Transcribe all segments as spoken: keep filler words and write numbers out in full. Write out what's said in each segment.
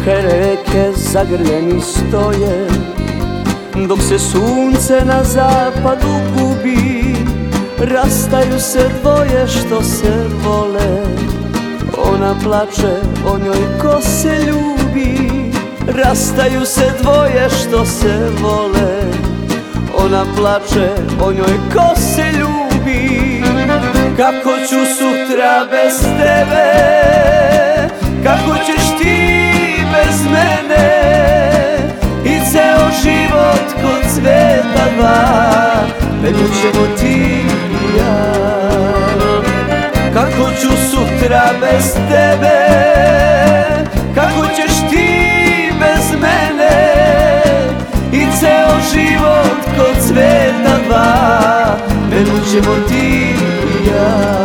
Kraj reke zagrljeni stoje, dok se sunce na zapadu gubi. Rastaju se dvoje što se vole, ona plače, o njoj ko se ljubi. Rastaju se dvoje što se vole, ona plače, o njoj ko se ljubi. Kako ću sutra bez tebe, kako ćeš ti bez mene, i ceo život kod cveta dva, pevaćemo ti i ja. Kako ću sutra bez tebe, kako ćeš ti bez mene, i ceo život kod cveta dva, pevaćemo ti i ja.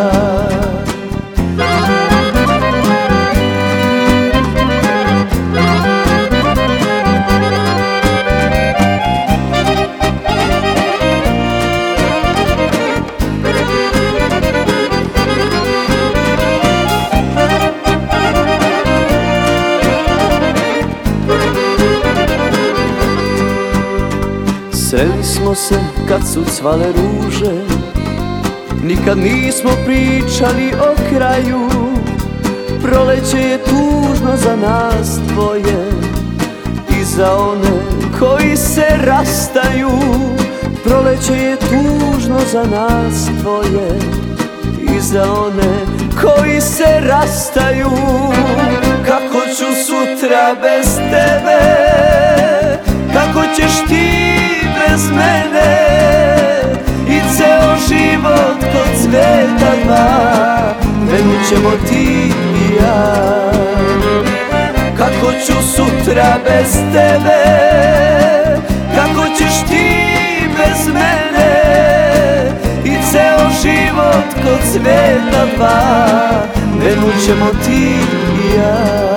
Sreli smo se kad su cvale ruže, nikad nismo pričali o kraju. Proleće je tužno za nas dvoje i za one koji se rastaju. Proleće je tužno za nas dvoje i za one koji se rastaju. Kako ću sutra bez tebe, kako ćeš ti bez mene, i ceo život kod cveta dva, venućemo ti i ja. Kako ću sutra bez tebe, kako ćeš ti bez mene, i ceo život kod cveta dva, venućemo ti i ja.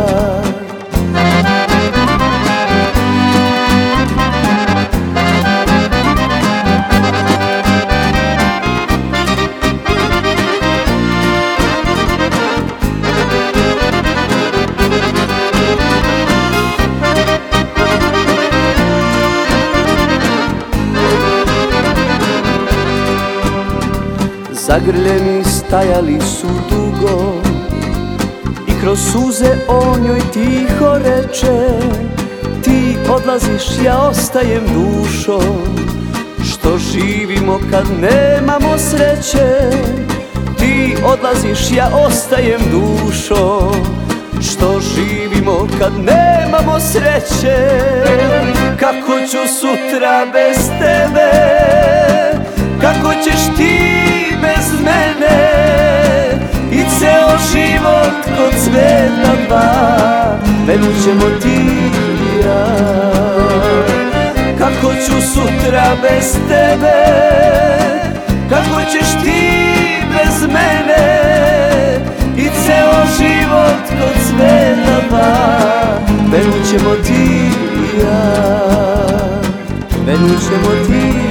Zagrljeni stajali su dugo i kroz suze o njoj tiho reče: ti odlaziš, ja ostajem dušo, što živimo kad nemamo sreće. Ti odlaziš, ja ostajem dušo, što živimo kad nemamo sreće. Kako ću sutra bez tebe, kako ćeš ti bez mene, i ceo život kod cveta dva, venućemo ti i ja. Kako ću sutra bez tebe, kako ćeš ti bez mene, i ceo život kod cveta dva, venućemo ti i ja. Venućemo ti